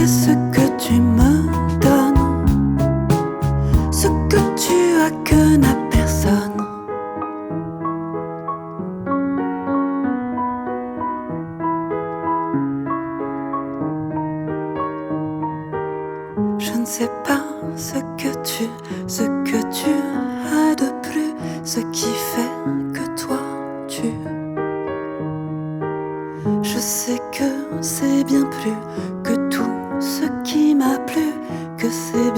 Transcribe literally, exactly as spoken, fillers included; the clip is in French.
ce que tu me donnes, ce que tu as que n'a personne. Je ne sais pas ce que tu, ce que tu as de plus, ce qui fait que toi tu. Je sais que c'est bien plus que tout ce qui m'a plu, que c'est